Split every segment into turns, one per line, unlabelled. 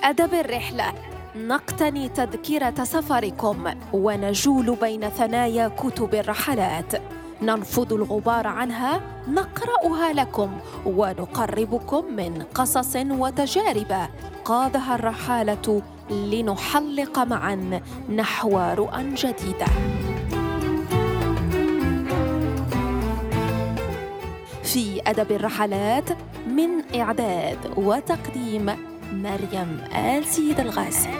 أدب الرحلة نقتني تذكرة سفركم ونجول بين ثنايا كتب الرحلات، ننفض الغبار عنها، نقرأها لكم ونقربكم من قصص وتجارب قادها الرحالة لنحلق معا نحو رؤى جديدة. في أدب الرحلات من إعداد وتقديم مريم آل سيد الغاسم.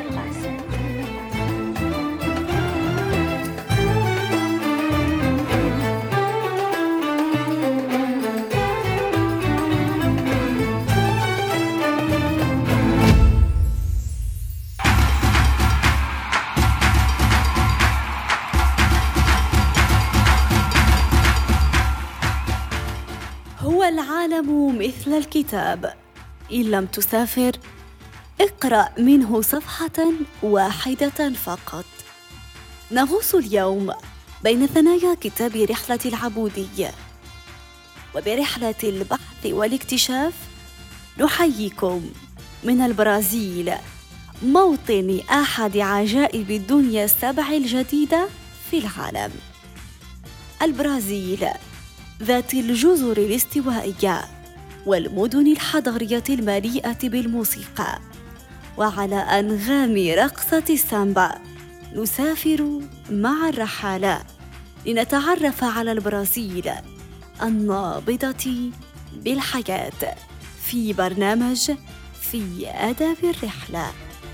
هو العالم مثل الكتاب، إن لم تسافر اقرأ منه صفحة واحدة فقط. نغوص اليوم بين ثنايا كتاب رحلة العبودية، وبرحلة البحث والاكتشاف نحييكم من البرازيل، موطن أحد عجائب الدنيا السبع الجديدة في العالم. البرازيل ذات الجزر الاستوائية والمدن الحضرية المليئة بالموسيقى، وعلى أنغام رقصة السامبا نسافر مع الرحالة لنتعرف على البرازيل النابضة بالحياة في برنامج في أدب الرحلة.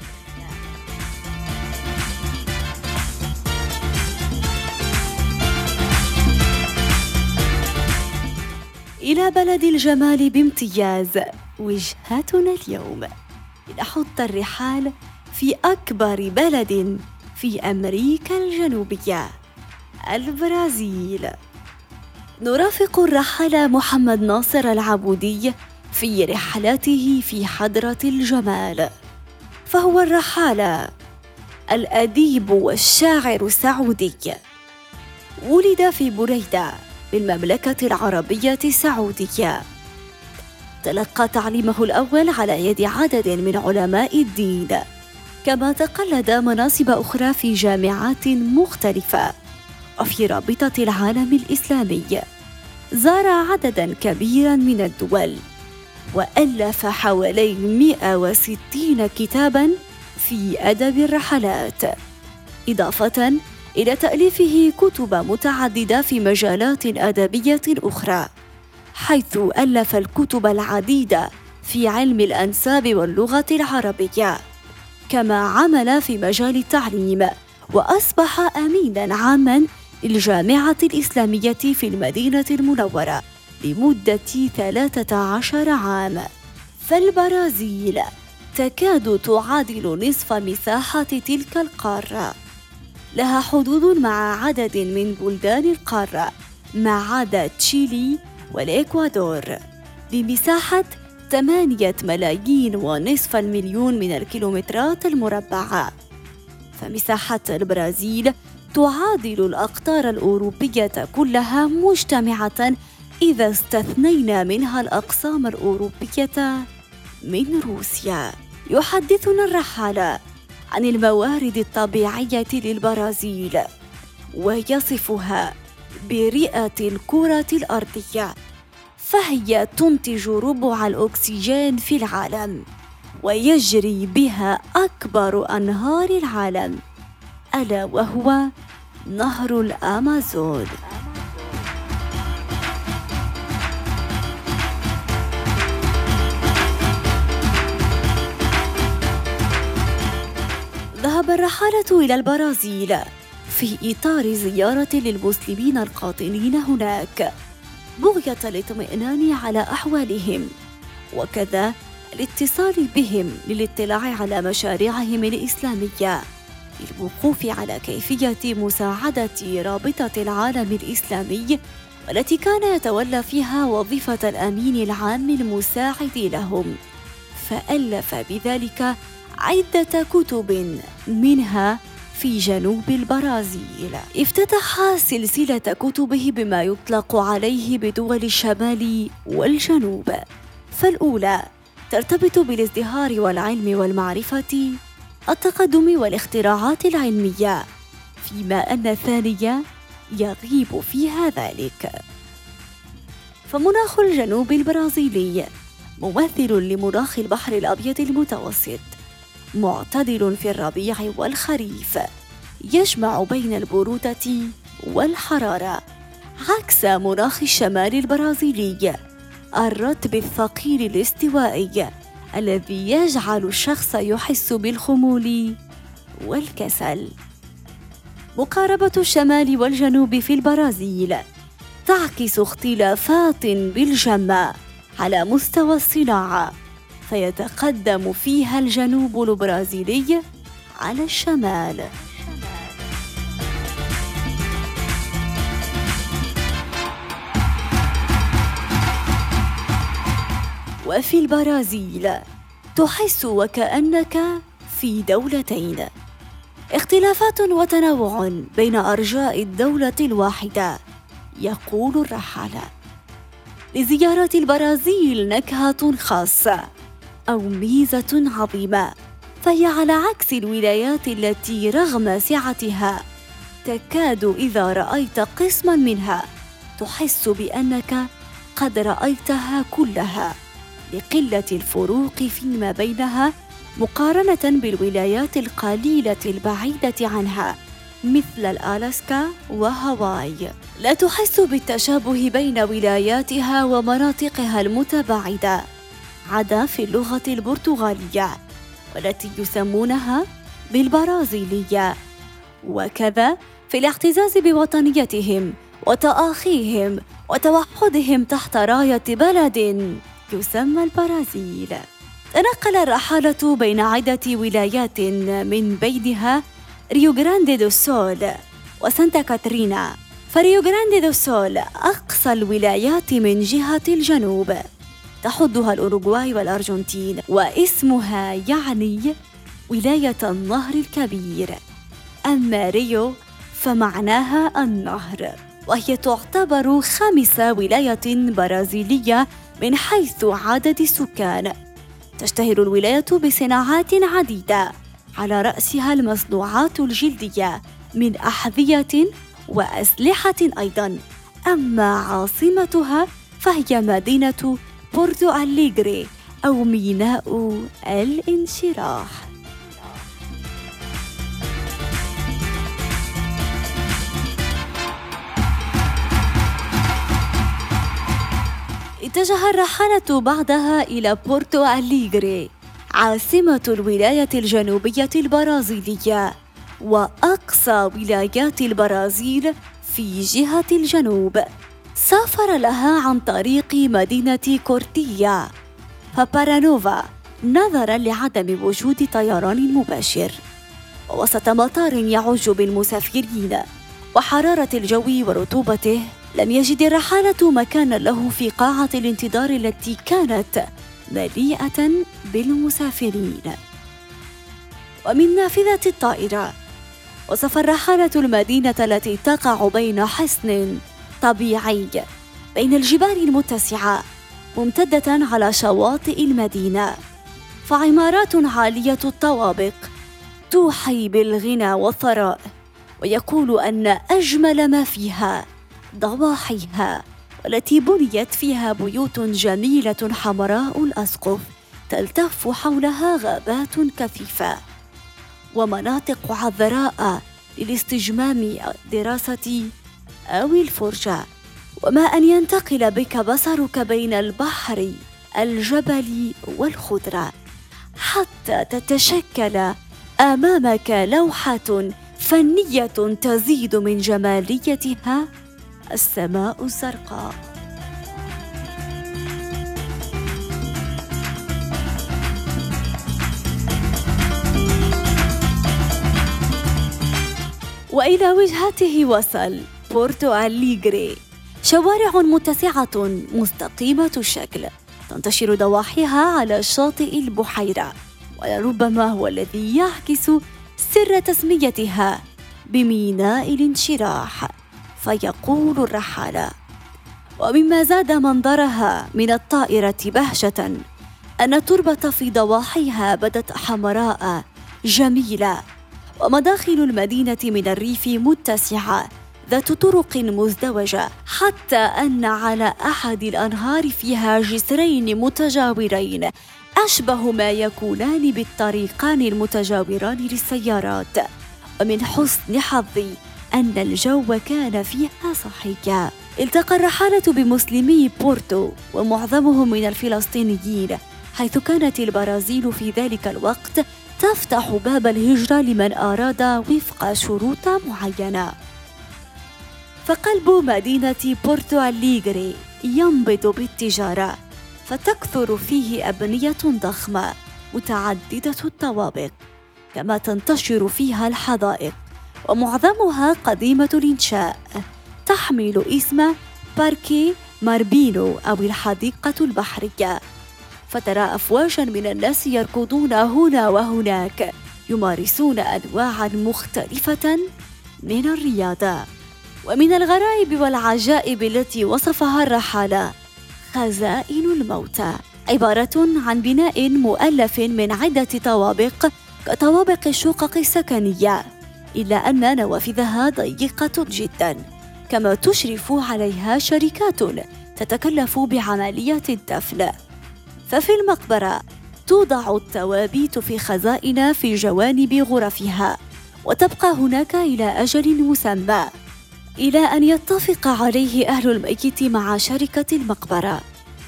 إلى بلد الجمال بامتياز وجهتنا اليوم لنحط الرحال في أكبر بلد في أمريكا الجنوبية، البرازيل. نرافق الرحالة محمد ناصر العبودي في رحلته في حضرة الجمال، فهو الرحالة الأديب والشاعر السعودي. ولد في بريدة بالمملكة العربية السعودية. تلقى تعليمه الأول على يد عدد من علماء الدين، كما تقلد مناصب أخرى في جامعات مختلفة وفي رابطة العالم الإسلامي. زار عدداً كبيراً من الدول، وألف حوالي 160 كتاباً في أدب الرحلات، إضافة إلى تأليفه كتب متعددة في مجالات أدبية أخرى، حيث ألف الكتب العديدة في علم الأنساب واللغة العربية، كما عمل في مجال التعليم، وأصبح أميناً عاماً للجامعة الإسلامية في المدينة المنورة لمدة 13 عام. فالبرازيل تكاد تعادل نصف مساحة تلك القارة، لها حدود مع عدد من بلدان القارة ما عدا تشيلي والإكوادور بمساحة 8.5 مليون من الكيلومترات المربعة. فمساحة البرازيل تعادل الأقطار الأوروبية كلها مجتمعة إذا استثنينا منها الأقسام الأوروبية من روسيا. يحدثنا الرحالة عن الموارد الطبيعية للبرازيل، ويصفها برئة الكرة الأرضية، فهي تنتج ربع الأكسجين في العالم، ويجري بها أكبر أنهار العالم، ألا وهو نهر الأمازون. ذهب الرحالة إلى البرازيل في إطار زيارة للمسلمين القاطنين هناك، بغية الاطمئنان على أحوالهم، وكذا الاتصال بهم للاطلاع على مشاريعهم الإسلامية، للوقوف على كيفية مساعدة رابطة العالم الإسلامي، والتي كان يتولى فيها وظيفة الأمين العام المساعد لهم. فألف بذلك عدة كتب، منها في جنوب البرازيل. افتتح سلسلة كتبه بما يطلق عليه بدول الشمال والجنوب، فالأولى ترتبط بالازدهار والعلم والمعرفة، التقدم والاختراعات العلمية، فيما أن الثانية يغيب فيها ذلك. فمناخ الجنوب البرازيلي ممثل لمناخ البحر الأبيض المتوسط، معتدل في الربيع والخريف، يجمع بين البرودة والحرارة، عكس مناخ الشمال البرازيلي الرطب الثقيل الاستوائي الذي يجعل الشخص يحس بالخمول والكسل. مقاربة الشمال والجنوب في البرازيل تعكس اختلافات بالجمة على مستوى الصناعة، فيتقدم فيها الجنوب البرازيلي على الشمال. وفي البرازيل تحس وكأنك في دولتين، اختلافات وتنوع بين أرجاء الدولة الواحدة. يقول الرحالة: لزيارة البرازيل نكهة خاصة أو ميزة عظيمة، فهي على عكس الولايات التي رغم سعتها تكاد إذا رأيت قسما منها تحس بأنك قد رأيتها كلها، لقلة الفروق فيما بينها مقارنة بالولايات القليلة البعيدة عنها مثل الألاسكا وهاواي. لا تحس بالتشابه بين ولاياتها ومناطقها المتباعدة عدا في اللغة البرتغالية والتي يسمونها بالبرازيلية، وكذا في الاعتزاز بوطنيتهم وتآخيهم وتوحدهم تحت راية بلد يسمى البرازيل. تنقل الرحالة بين عدة ولايات من بينها ريو غراندي دو سول وسانتا كاترينا، فريو غراندي دو سول أقصى الولايات من جهة الجنوب، تحدها الأوروغواي والأرجنتين، واسمها يعني ولاية النهر الكبير. أما ريو فمعناها النهر، وهي تعتبر خامس ولاية برازيلية من حيث عدد السكان. تشتهر الولاية بصناعات عديدة، على رأسها المصنوعات الجلدية من أحذية وأسلحة أيضاً. أما عاصمتها فهي مدينة بورتو أليغري أو ميناء الانشراح. اتجه الرحالة بعدها إلى بورتو أليغري، عاصمة الولاية الجنوبية البرازيلية وأقصى ولايات البرازيل في جهة الجنوب. سافر لها عن طريق مدينة كورتيا فبارانوفا نظراً لعدم وجود طيران مباشر، ووسط مطار يعج بالمسافرين وحرارة الجو ورطوبته، لم يجد الرحالة مكانا له في قاعة الانتظار التي كانت مليئة بالمسافرين. ومن نافذة الطائرة وصف الرحالة المدينة التي تقع بين حصن طبيعي بين الجبال المتسعة ممتدة على شواطئ المدينة، فعمارات عالية الطوابق توحي بالغنى والثراء، ويقول أن أجمل ما فيها ضواحيها والتي بنيت فيها بيوت جميلة حمراء الأسقف تلتف حولها غابات كثيفة ومناطق عذراء للاستجمام، الدراسة أو الفرجة، وما أن ينتقل بك بصرك بين البحر، الجبل والخضرة، حتى تتشكل أمامك لوحة فنية تزيد من جماليتها السماء الزرقاء. وإلى وجهته وصل بورتو أليغري، شوارع متسعة مستقيمة الشكل تنتشر ضواحيها على شاطئ البحيرة، ولربما هو الذي يعكس سر تسميتها بميناء الانشراح. فيقول الرحالة: ومما زاد منظرها من الطائرة بهجة أن التربة في ضواحيها بدت حمراء جميلة، ومداخل المدينة من الريف متسعة ذات طرق مزدوجة، حتى أن على أحد الأنهار فيها جسرين متجاورين أشبه ما يكونان بالطريقان المتجاوران للسيارات. ومن حسن حظي أن الجو كان فيها صحيا. التقى الرحالة بمسلمي بورتو ومعظمهم من الفلسطينيين، حيث كانت البرازيل في ذلك الوقت تفتح باب الهجرة لمن أراد وفق شروط معينة. فقلب مدينة بورتو أليغري ينبض بالتجارة، فتكثر فيه أبنية ضخمة متعددة الطوابق، كما تنتشر فيها الحدائق، ومعظمها قديمة الإنشاء تحمل اسم باركي ماربينو أو الحديقة البحرية. فترى أفواجاً من الناس يركضون هنا وهناك، يمارسون أنواعاً مختلفة من الرياضة. ومن الغرائب والعجائب التي وصفها الرحالة خزائن الموتى، عبارة عن بناء مؤلف من عدة طوابق كطوابق الشقق السكنية، إلا أن نوافذها ضيقة جداً، كما تشرف عليها شركات تتكلف بعملية الدفن. ففي المقبرة توضع التوابيت في خزائن في جوانب غرفها، وتبقى هناك إلى أجل مسمى، إلى أن يتفق عليه أهل الميت مع شركة المقبرة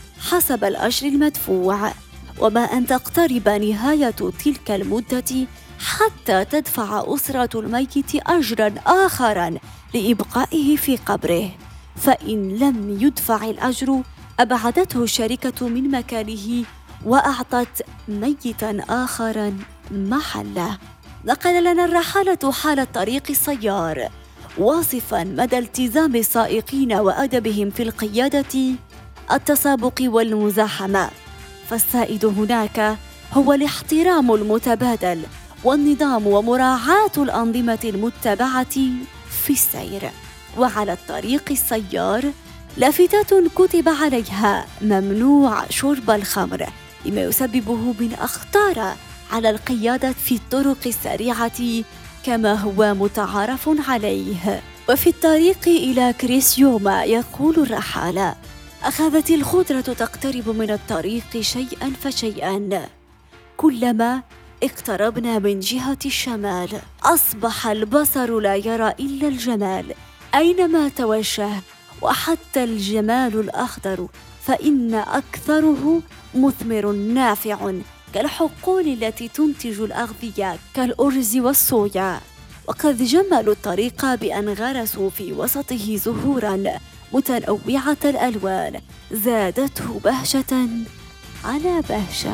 حسب الأجر المدفوع، وما أن تقترب نهاية تلك المدة حتى تدفع أسرة الميت أجراً آخراً لإبقائه في قبره، فإن لم يدفع الأجر أبعدته الشركة من مكانه وأعطت ميتاً آخراً محله. نقل لنا الرحالة حال الطريق السيار، واصفاً مدى التزام السائقين وأدبهم في القيادة، التسابق والمزاحمة. فالسائد هناك هو الاحترام المتبادل والنظام ومراعاة الأنظمة المتبعة في السير. وعلى الطريق السيار لافتات كتب عليها ممنوع شرب الخمر، لما يسببه من أخطار على القيادة في الطرق السريعة كما هو متعارف عليه. وفي الطريق إلى كريسيوما يقول الرحالة: أخذت الخضرة تقترب من الطريق شيئاً فشيئاً، كلما اقتربنا من جهة الشمال أصبح البصر لا يرى إلا الجمال أينما توجه، وحتى الجمال الأخضر فإن أكثره مثمر نافع كالحقول التي تنتج الأغذية كالأرز والصويا. وقد جملوا الطريق بأن غرسوا في وسطه زهوراً متنوعة الألوان زادته بهجة على بهجة.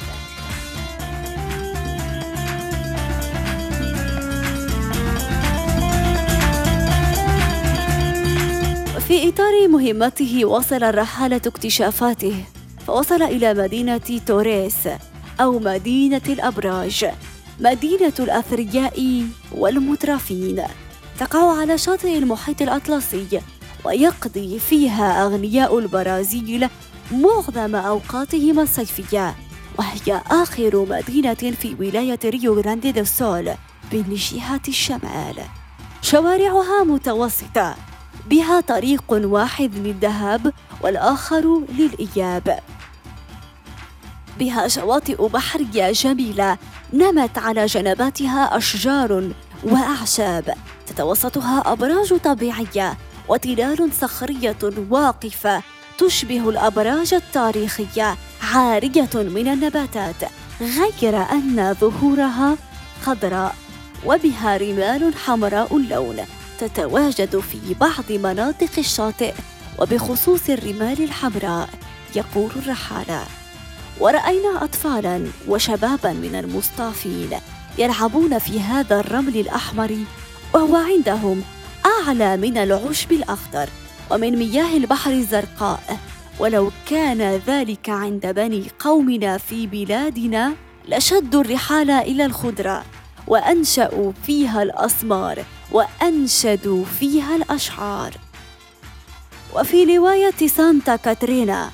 في إطار مهمته وصل الرحالة اكتشافاته، فوصل إلى مدينة توريس أو مدينة الأبراج، مدينة الأثرياء والمترفين، تقع على شاطئ المحيط الأطلسي، ويقضي فيها أغنياء البرازيل معظم أوقاتهم الصيفية، وهي آخر مدينة في ولاية ريو غراندي دو سول من جهة الشمال. شوارعها متوسطة، بها طريق واحد للذهاب والآخر للإياب، بها شواطئ بحرية جميلة نمت على جنباتها أشجار وأعشاب، تتوسطها أبراج طبيعية وتلال صخرية واقفة تشبه الأبراج التاريخية عارية من النباتات، غير أن ظهورها خضراء وبها رمال حمراء اللون تتواجد في بعض مناطق الشاطئ، وبخصوص الرمال الحمراء يقول الرحالة: ورأينا أطفالاً وشباباً من المصطافين يلعبون في هذا الرمل الأحمر، وهو عندهم أعلى من العشب الأخضر ومن مياه البحر الزرقاء. ولو كان ذلك عند بني قومنا في بلادنا لشدوا الرحال إلى الخضرة وأنشأوا فيها الأسمار وأنشدوا فيها الأشعار. وفي رواية سانتا كاترينا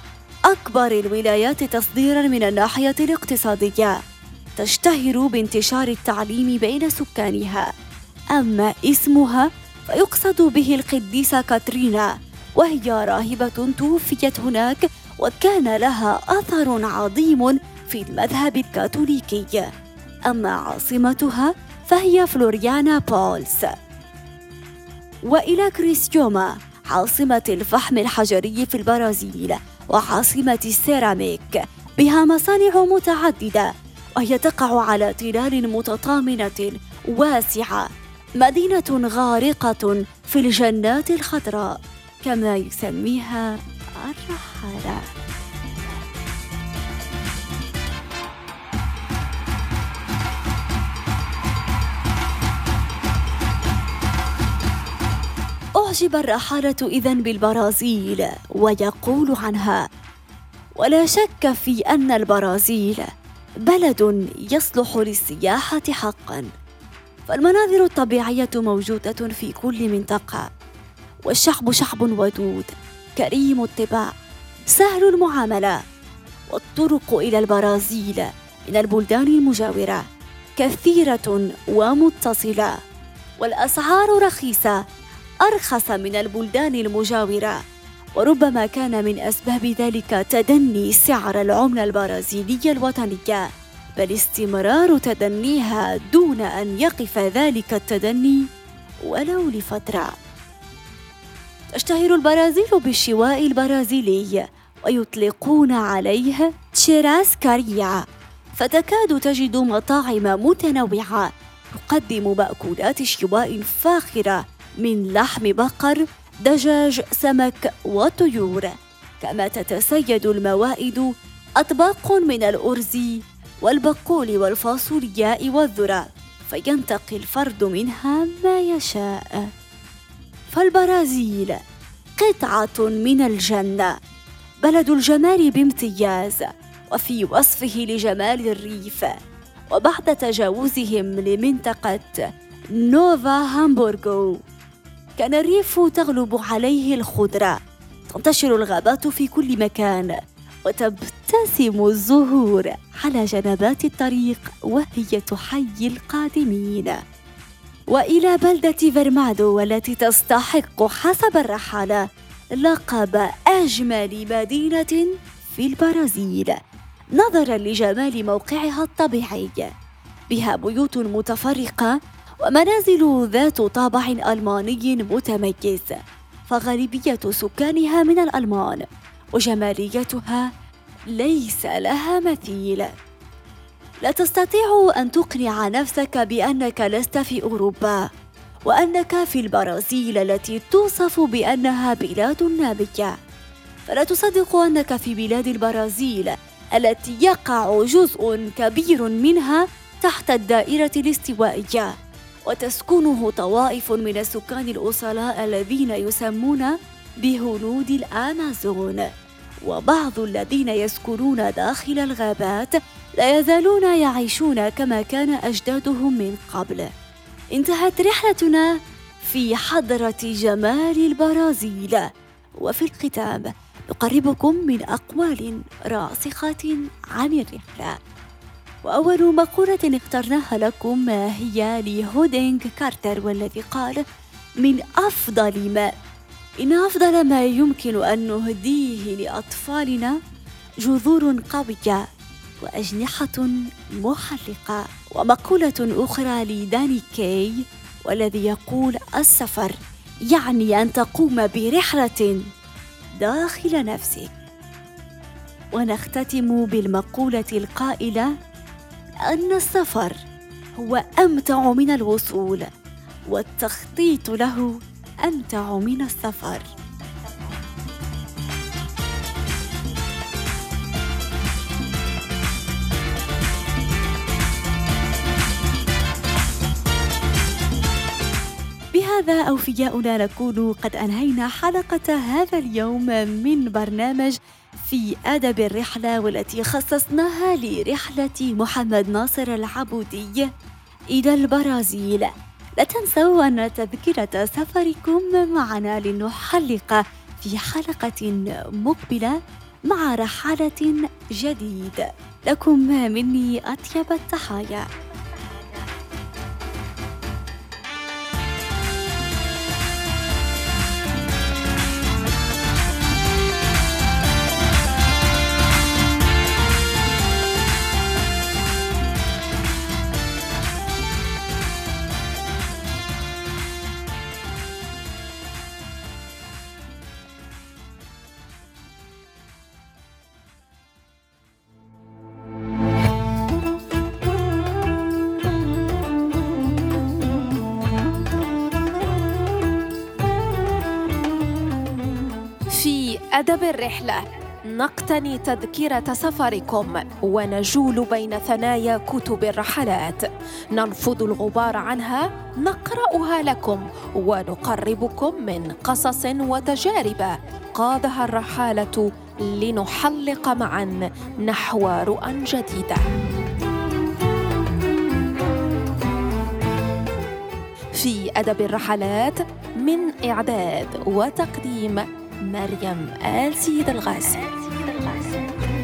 أكبر الولايات تصديراً من الناحية الاقتصادية، تشتهر بانتشار التعليم بين سكانها. أما اسمها فيقصد به القديسة كاترينا، وهي راهبة توفيت هناك وكان لها أثر عظيم في المذهب الكاثوليكي. أما عاصمتها فهي فلوريانا بولس. وإلى كريسيوما عاصمة الفحم الحجري في البرازيل وعاصمة السيراميك، بها مصانع متعددة وهي تقع على تلال متطامنة واسعة، مدينة غارقة في الجنات الخضراء كما يسميها الرحالة. أعجب الرحالة إذن بالبرازيل ويقول عنها: ولا شك في أن البرازيل بلد يصلح للسياحة حقاً، فالمناظر الطبيعية موجودة في كل منطقة، والشعب شعب ودود كريم الطباع سهل المعاملة، والطرق إلى البرازيل من البلدان المجاورة كثيرة ومتصلة، والأسعار رخيصة أرخص من البلدان المجاورة، وربما كان من أسباب ذلك تدني سعر العملة البرازيلية الوطنية، بل استمرار تدنيها دون أن يقف ذلك التدني ولو لفترة. تشتهر البرازيل بالشواء البرازيلي ويطلقون عليه تشيراسكاريا، فتكاد تجد مطاعم متنوعة تقدم مأكولات شواء فاخرة من لحم بقر، دجاج، سمك وطيور، كما تتسيد الموائد أطباق من الأرز والبقول والفاصولياء والذرة، فينتقي الفرد منها ما يشاء. فالبرازيل قطعة من الجنة، بلد الجمال بامتياز، وفي وصفه لجمال الريف، وبعد تجاوزهم لمنطقة نوفا هامبورغو كان الريف تغلب عليه الخضرة، تنتشر الغابات في كل مكان، وتبتسم الزهور على جنبات الطريق وهي تحيي القادمين. وإلى بلدة فيرمادو والتي تستحق حسب الرحالة لقب أجمل مدينة في البرازيل نظراً لجمال موقعها الطبيعي، بها بيوت متفرقة ومنازل ذات طابع ألماني متميز، فغالبية سكانها من الألمان، وجماليتها ليس لها مثيل. لا تستطيع أن تقنع نفسك بأنك لست في أوروبا، وأنك في البرازيل التي توصف بأنها بلاد نامية، فلا تصدق أنك في بلاد البرازيل التي يقع جزء كبير منها تحت الدائرة الاستوائية، وتسكنه طوائف من السكان الأصلاء الذين يسمون بهنود الأمازون، وبعض الذين يسكنون داخل الغابات لا يزالون يعيشون كما كان أجدادهم من قبل. انتهت رحلتنا في حضرة جمال البرازيل، وفي الختام نقربكم من أقوال راسخة عن الرحلة. وأول مقولة اخترناها لكم هي لهودينغ كارتر، والذي قال: إن أفضل ما يمكن أن نهديه لأطفالنا جذور قوية وأجنحة محلقة. ومقولة أخرى لداني كاي، والذي يقول: السفر يعني أن تقوم برحلة داخل نفسك. ونختتم بالمقولة القائلة أن السفر هو أمتع من الوصول، والتخطيط له أمتع من السفر. بهذا أوفياؤنا نكون قد أنهينا حلقة هذا اليوم من برنامج في أدب الرحلة، والتي خصصناها لرحلة محمد ناصر العبودي إلى البرازيل. لا تنسوا أن تذكرة سفركم معنا لنحلق في حلقة مقبلة مع رحالة جديد. لكم مني أطيب التحايا.
في أدب الرحلة نقتني تذكرة سفركم ونجول بين ثنايا كتب الرحلات، ننفض الغبار عنها، نقرأها لكم ونقربكم من قصص وتجارب قادها الرحالة لنحلق معا نحو رؤى جديدة. في أدب الرحلات من إعداد وتقديم مريم آل سيد الغاسي.